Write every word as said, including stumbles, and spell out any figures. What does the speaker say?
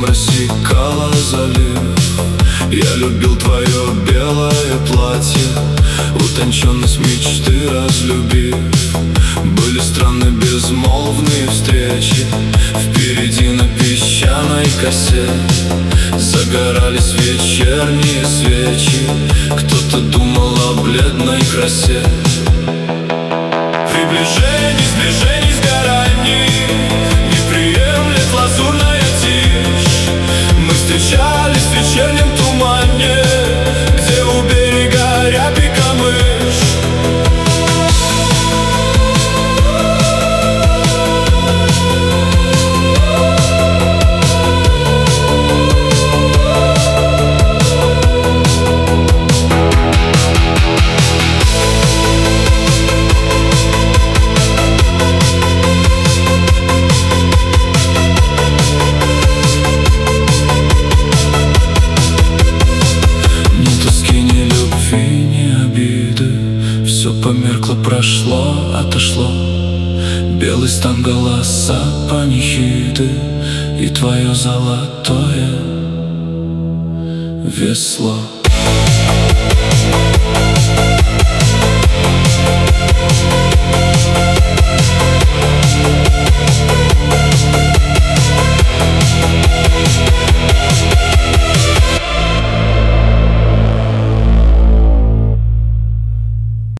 Ветром рассекала залив. Я любил твое белое платье, утонченность мечты разлюбив. Были странные безмолвные встречи, впереди на песчаной косе загорались вечерние свечи. Кто-то думал о бледной красе. Приближений, сближений, сгораний не приемлет лазурная тишь. Мы встречались в вечернем тумане, где у берега рябь и камыш. Все померкло, прошло, отошло. Белый стан, голоса, панихиды и твое золотое весло.